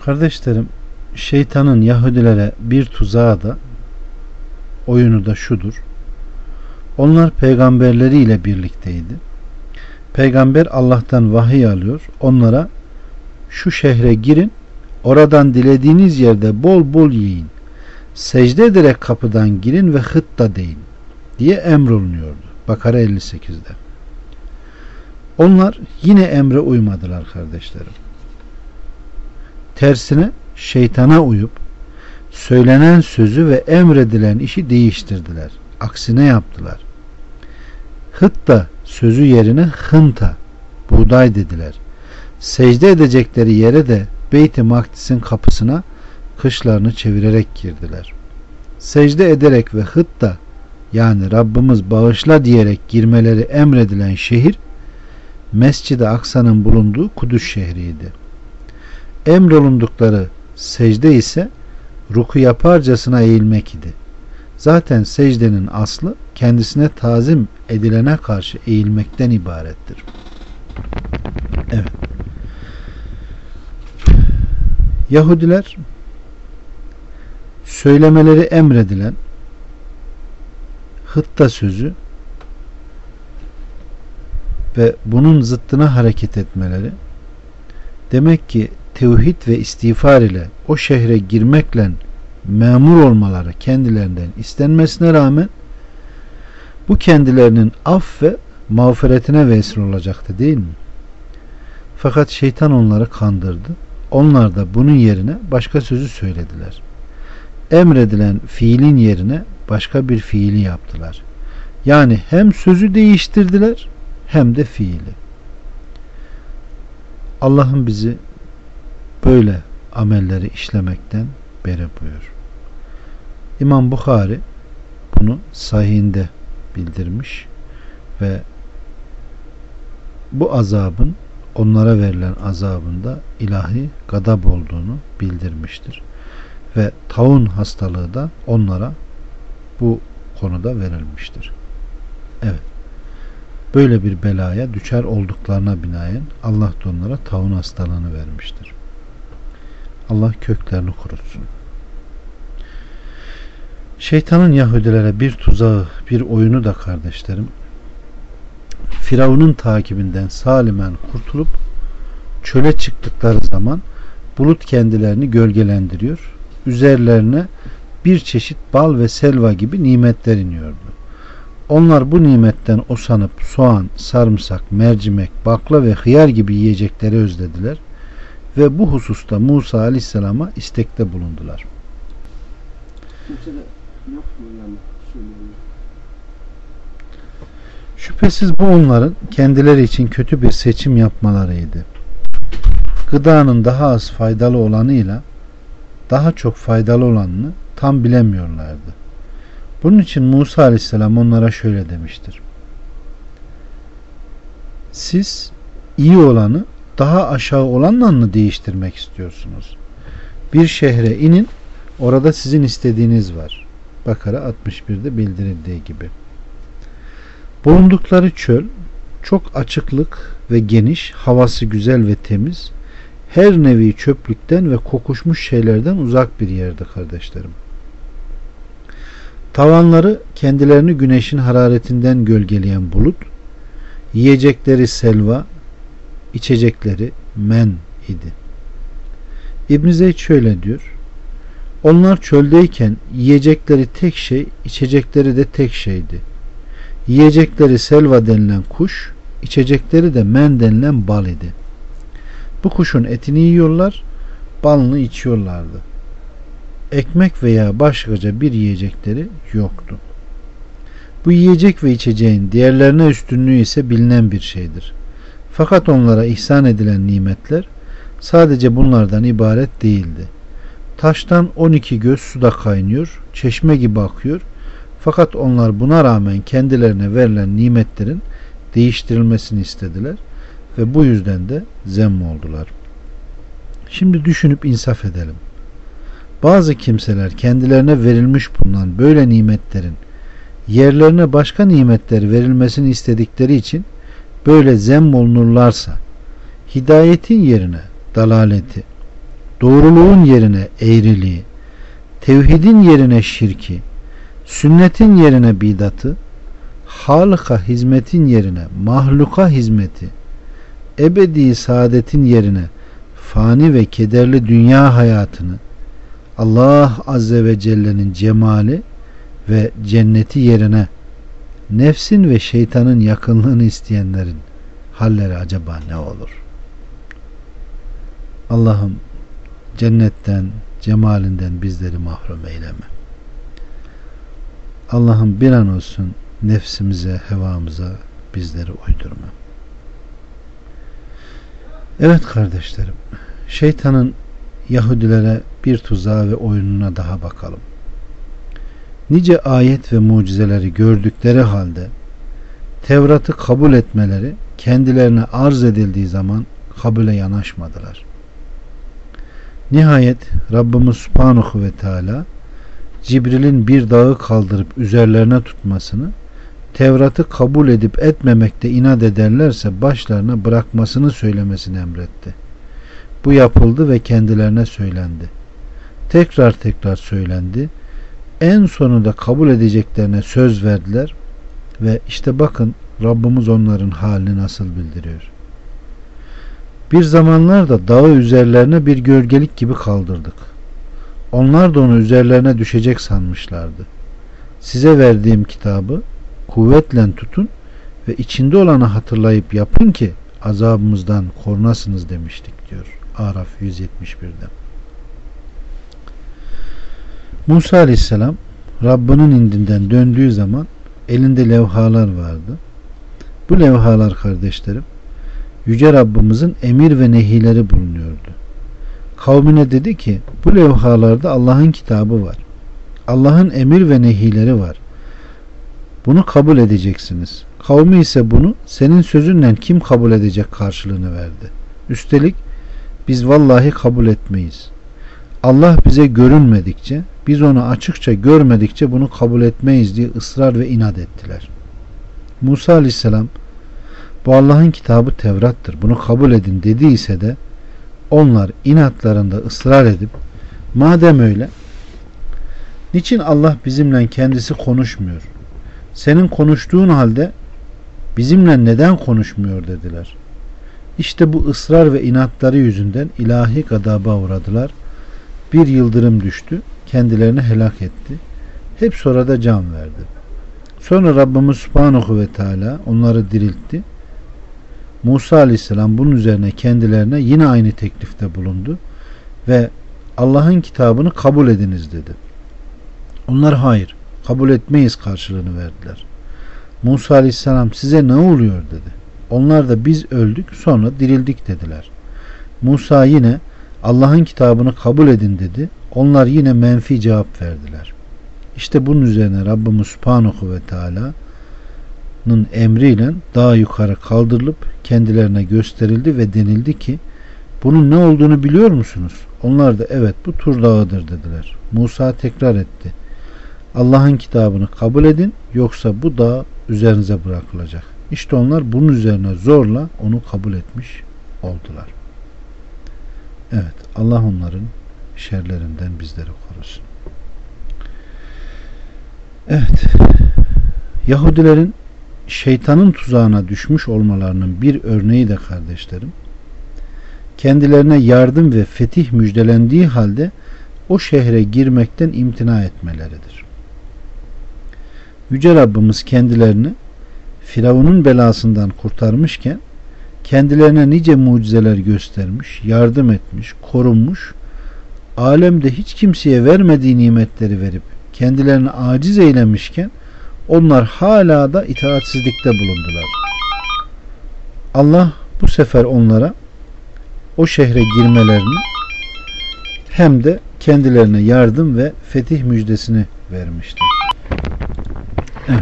Kardeşlerim, şeytanın Yahudilere bir tuzağı da oyunu da şudur. Onlar peygamberleriyle birlikteydi. Peygamber Allah'tan vahiy alıyor. Onlara şu şehre girin, oradan dilediğiniz yerde bol bol yiyin. Secde ederek kapıdan girin ve hıtta deyin diye emrolunuyordu. Bakara 58'de. Onlar yine emre uymadılar kardeşlerim. Tersine şeytana uyup söylenen sözü ve emredilen işi değiştirdiler. Aksine yaptılar. Hıtta sözü yerine hınta, buğday dediler. Secde edecekleri yere de Beyt-i Makdis'in kapısına kışlarını çevirerek girdiler. Secde ederek ve hıtta, yani Rabbimiz bağışla diyerek girmeleri emredilen şehir Mescid-i Aksa'nın bulunduğu Kudüs şehriydi. Emrolundukları secde ise ruku yaparcasına eğilmek idi. Zaten secdenin aslı kendisine tazim edilene karşı eğilmekten ibarettir. Evet. Yahudiler söylemeleri emredilen hıtta sözü ve bunun zıttına hareket etmeleri demek ki tevhid ve istiğfar ile o şehre girmekle memur olmaları kendilerinden istenmesine rağmen bu kendilerinin af ve mağfiretine vesile olacaktı, değil mi? Fakat şeytan onları kandırdı. Onlar da bunun yerine başka sözü söylediler. Emredilen fiilin yerine başka bir fiili yaptılar. Yani hem sözü değiştirdiler hem de fiili. Allah'ım bizi böyle amelleri işlemekten beri buyur. İmam Bukhari bunu sahihinde bildirmiş ve bu azabın, onlara verilen azabında ilahi gadab olduğunu bildirmiştir. Ve taun hastalığı da onlara bu konuda verilmiştir. Evet. Böyle bir belaya düşer olduklarına binaen Allah da onlara taun hastalığını vermiştir. Allah köklerini kurutsun. Şeytanın Yahudilere bir tuzağı, bir oyunu da kardeşlerim, Firavun'un takibinden salimen kurtulup çöle çıktıkları zaman bulut kendilerini gölgelendiriyor. Üzerlerine bir çeşit bal ve selva gibi nimetler iniyordu. Onlar bu nimetten osanıp soğan, sarımsak, mercimek, bakla ve hıyar gibi yiyecekleri özlediler ve bu hususta Musa Aleyhisselam'a istekte bulundular. Şüphesiz bu onların kendileri için kötü bir seçim yapmalarıydı. Gıdanın daha az faydalı olanıyla daha çok faydalı olanını tam bilemiyorlardı. Bunun için Musa Aleyhisselam onlara şöyle demiştir. Siz iyi olanı daha aşağı olanla mı değiştirmek istiyorsunuz? Bir şehre inin, orada sizin istediğiniz var. Bakara 61'de bildirildiği gibi. Bulundukları çöl çok açıklık ve geniş, havası güzel ve temiz, her nevi çöplükten ve kokuşmuş şeylerden uzak bir yerdi kardeşlerim. Tavanları kendilerini güneşin hararetinden gölgeleyen bulut, yiyecekleri selva, içecekleri men idi. İbn Zeyd şöyle diyor: onlar çöldeyken yiyecekleri tek şey, içecekleri de tek şeydi. Yiyecekleri selva denilen kuş, içecekleri de men denilen bal idi. Bu kuşun etini yiyorlar, balını içiyorlardı. Ekmek veya başkaca bir yiyecekleri yoktu. Bu yiyecek ve içeceğin diğerlerine üstünlüğü ise bilinen bir şeydir. Fakat onlara ihsan edilen nimetler sadece bunlardan ibaret değildi. Taştan 12 göz suda kaynıyor, çeşme gibi akıyor. Fakat onlar buna rağmen kendilerine verilen nimetlerin değiştirilmesini istediler ve bu yüzden de zemm oldular. Şimdi düşünüp insaf edelim. Bazı kimseler kendilerine verilmiş bulunan böyle nimetlerin yerlerine başka nimetler verilmesini istedikleri için böyle zemm olunurlarsa, hidayetin yerine dalaleti, doğruluğun yerine eğriliği, tevhidin yerine şirki, sünnetin yerine bidatı, Halık'a hizmetin yerine mahluka hizmeti, ebedi saadetin yerine fani ve kederli dünya hayatını, Allah Azze ve Celle'nin cemali ve cenneti yerine nefsin ve şeytanın yakınlığını isteyenlerin halleri acaba ne olur? Allah'ım cennetten, cemalinden bizleri mahrum eyleme. Allah'ım bir an olsun nefsimize, hevamıza bizleri uydurma. Evet kardeşlerim, şeytanın Yahudilere bir tuzağı ve oyununa daha bakalım. Nice ayet ve mucizeleri gördükleri halde Tevrat'ı kabul etmeleri kendilerine arz edildiği zaman kabule yanaşmadılar. Nihayet Rabbimiz Subhanahu ve Teala Cibril'in bir dağı kaldırıp üzerlerine tutmasını, Tevrat'ı kabul edip etmemekte inat ederlerse başlarına bırakmasını söylemesini emretti. Bu yapıldı ve kendilerine söylendi. Tekrar tekrar söylendi. En sonunda kabul edeceklerine söz verdiler ve işte bakın Rabbimiz onların halini nasıl bildiriyor. Bir zamanlar da dağı üzerlerine bir gölgelik gibi kaldırdık. Onlar da onu üzerlerine düşecek sanmışlardı. Size verdiğim kitabı kuvvetle tutun ve içinde olanı hatırlayıp yapın ki azabımızdan korunasınız demiştik diyor Araf 171'de. Musa Aleyhisselam Rabbinin indinden döndüğü zaman elinde levhalar vardı. Bu levhalar kardeşlerim Yüce Rabbimizin emir ve nehileri bulunuyordu. Kavmine dedi ki bu levhalarda Allah'ın kitabı var. Allah'ın emir ve nehileri var. Bunu kabul edeceksiniz. Kavmi ise bunu senin sözünle kim kabul edecek karşılığını verdi. Üstelik biz vallahi kabul etmeyiz. Allah bize görünmedikçe, biz onu açıkça görmedikçe bunu kabul etmeyiz diye ısrar ve inat ettiler. Musa Aleyhisselam bu Allah'ın kitabı Tevrat'tır, bunu kabul edin dediyse de onlar inatlarında ısrar edip madem öyle niçin Allah bizimle kendisi konuşmuyor? Senin konuştuğun halde bizimle neden konuşmuyor dediler. İşte bu ısrar ve inatları yüzünden ilahi gadaba uğradılar. Bir yıldırım düştü, kendilerini helak etti. Hep sonra da can verdi. Sonra Rabbimiz Subhanahu ve Teala onları diriltti. Musa Aleyhisselam bunun üzerine kendilerine yine aynı teklifte bulundu ve Allah'ın kitabını kabul ediniz dedi. Onlar hayır, kabul etmeyiz karşılığını verdiler. Musa Aleyhisselam size ne oluyor dedi. Onlar da biz öldük sonra dirildik dediler. Musa yine Allah'ın kitabını kabul edin dedi. Onlar yine menfi cevap verdiler. İşte bunun üzerine Rabbimiz Subhanahu ve Teala'nın emriyle daha yukarı kaldırılıp kendilerine gösterildi ve denildi ki bunun ne olduğunu biliyor musunuz? Onlar da evet bu Tur Dağı'dır dediler. Musa tekrar etti. Allah'ın kitabını kabul edin yoksa bu dağ üzerinize bırakılacak. İşte onlar bunun üzerine zorla onu kabul etmiş oldular. Evet, Allah onların şerlerinden bizleri korusun. Evet, Yahudilerin şeytanın tuzağına düşmüş olmalarının bir örneği de kardeşlerim, kendilerine yardım ve fetih müjdelendiği halde o şehre girmekten imtina etmeleridir. Yüce Rabbimiz kendilerini Firavun'un belasından kurtarmışken kendilerine nice mucizeler göstermiş, yardım etmiş, korunmuş, alemde hiç kimseye vermediği nimetleri verip kendilerini aciz eylemişken onlar hala da itaatsizlikte bulundular. Allah bu sefer onlara o şehre girmelerini hem de kendilerine yardım ve fetih müjdesini vermiştir. Evet.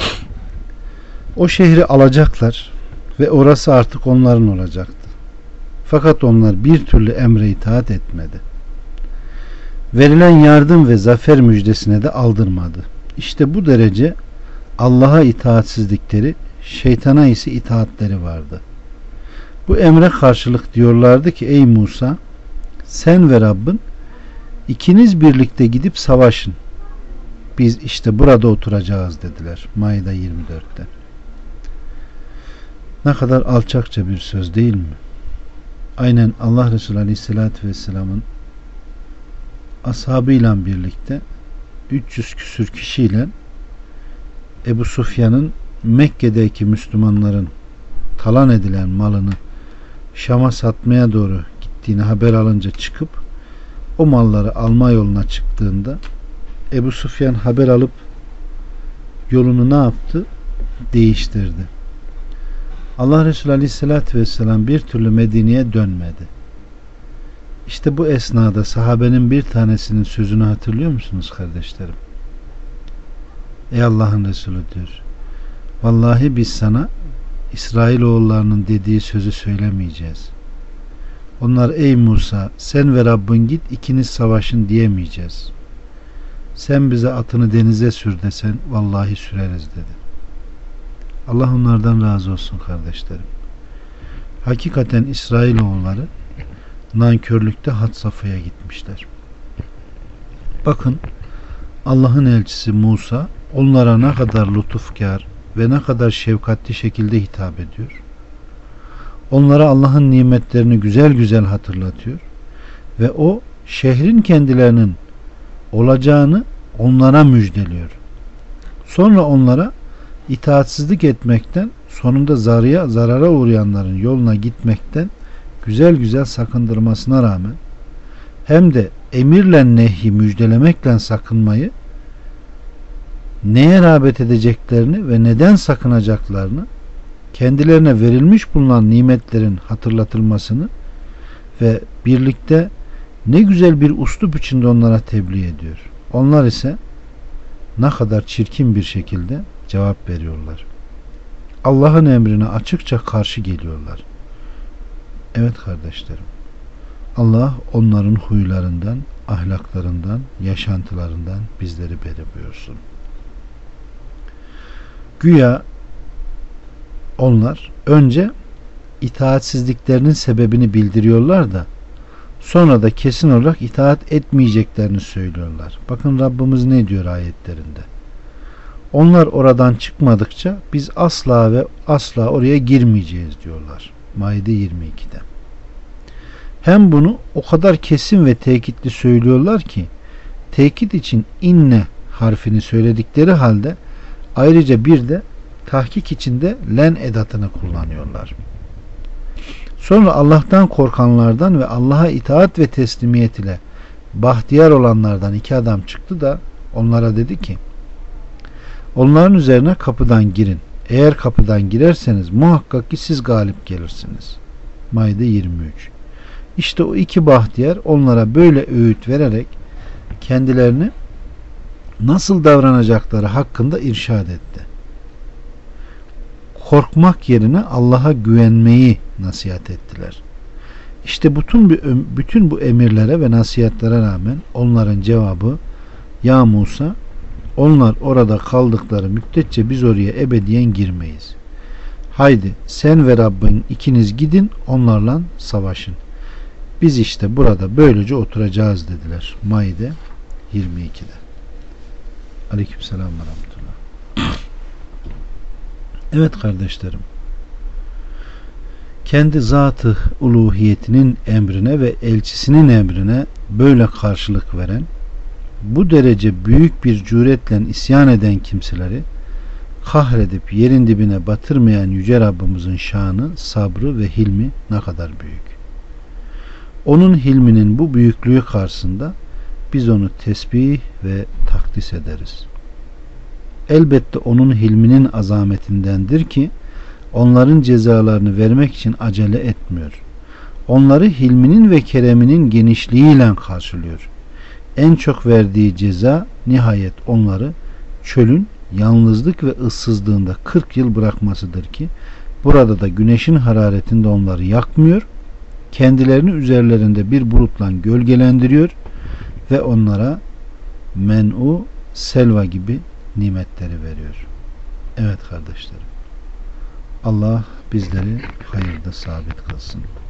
O şehri alacaklar ve orası artık onların olacaktı. Fakat onlar bir türlü emre itaat etmedi. Verilen yardım ve zafer müjdesine de aldırmadı. İşte bu derece Allah'a itaatsizlikleri, şeytana ise itaatleri vardı. Bu emre karşılık diyorlardı ki ey Musa sen ve Rabbin ikiniz birlikte gidip savaşın. Biz işte burada oturacağız dediler. Maide 24'te. Ne kadar alçakça bir söz değil mi? Aynen Allah Resulü Aleyhisselatü Vesselam'ın ashabıyla birlikte 300 küsür kişiyle Ebu Sufyan'ın Mekke'deki Müslümanların talan edilen malını Şam'a satmaya doğru gittiğini haber alınca çıkıp o malları alma yoluna çıktığında Ebu Sufyan haber alıp yolunu ne yaptı? Değiştirdi. Allah Resulü Aleyhisselatü Vesselam bir türlü Medine'ye dönmedi. İşte bu esnada sahabenin bir tanesinin sözünü hatırlıyor musunuz kardeşlerim? Ey Allah'ın Resulü diyor. Vallahi biz sana İsrailoğullarının dediği sözü söylemeyeceğiz. Onlar ey Musa sen ve Rabbin git ikiniz savaşın diyemeyeceğiz. Sen bize atını denize sür desen vallahi süreriz dedi. Allah onlardan razı olsun kardeşlerim. Hakikaten İsrailoğulları nankörlükte had safhaya gitmişler. Bakın Allah'ın elçisi Musa onlara ne kadar lütufkar ve ne kadar şefkatli şekilde hitap ediyor. Onlara Allah'ın nimetlerini güzel güzel hatırlatıyor ve o şehrin kendilerinin olacağını onlara müjdeliyor. Sonra onlara itaatsizlik etmekten, sonunda zarara uğrayanların yoluna gitmekten güzel güzel sakındırmasına rağmen hem de emirle nehi müjdelemekle sakınmayı, neye rağbet edeceklerini ve neden sakınacaklarını, kendilerine verilmiş bulunan nimetlerin hatırlatılmasını ve birlikte ne güzel bir uslup içinde onlara tebliğ ediyor. Onlar ise ne kadar çirkin bir şekilde cevap veriyorlar. Allah'ın emrine açıkça karşı geliyorlar. Evet kardeşlerim, Allah onların huylarından, ahlaklarından, yaşantılarından bizleri beri buyursun. Güya onlar önce itaatsizliklerinin sebebini bildiriyorlar da sonra da kesin olarak itaat etmeyeceklerini söylüyorlar. Bakın Rabbimiz ne diyor ayetlerinde? Onlar oradan çıkmadıkça biz asla ve asla oraya girmeyeceğiz diyorlar. Maide 22'de. Hem bunu o kadar kesin ve tekitli söylüyorlar ki tekit için inne harfini söyledikleri halde ayrıca bir de tahkik içinde len edatını kullanıyorlar. Sonra Allah'tan korkanlardan ve Allah'a itaat ve teslimiyet ile bahtiyar olanlardan iki adam çıktı da onlara dedi ki onların üzerine kapıdan girin. Eğer kapıdan girerseniz muhakkak ki siz galip gelirsiniz. Maide 23. İşte o iki bahtiyar onlara böyle öğüt vererek kendilerini nasıl davranacakları hakkında irşad etti. Korkmak yerine Allah'a güvenmeyi nasihat ettiler. İşte bütün bu emirlere ve nasihatlere rağmen onların cevabı ya Musa onlar orada kaldıkları müddetçe biz oraya ebediyen girmeyiz. Haydi sen ve Rabbin ikiniz gidin onlarla savaşın. Biz işte burada böylece oturacağız dediler. Maide 22'de. Aleykümselam ve rahmetullah. Evet kardeşlerim. Kendi zat-ı uluhiyetinin emrine ve elçisinin emrine böyle karşılık veren, bu derece büyük bir cüretle isyan eden kimseleri kahredip yerin dibine batırmayan Yüce Rabbimizin şanı, sabrı ve hilmi ne kadar büyük. Onun hilminin bu büyüklüğü karşısında biz onu tesbih ve takdis ederiz. Elbette onun hilminin azametindendir ki onların cezalarını vermek için acele etmiyor. Onları hilminin ve kereminin genişliğiyle karşılıyor. En çok verdiği ceza nihayet onları çölün yalnızlık ve ıssızlığında 40 yıl bırakmasıdır ki burada da güneşin hararetinde onları yakmıyor, kendilerini üzerlerinde bir bulutla gölgelendiriyor ve onlara men'u, selva gibi nimetleri veriyor. Evet kardeşlerim, Allah bizleri hayırda sabit kılsın.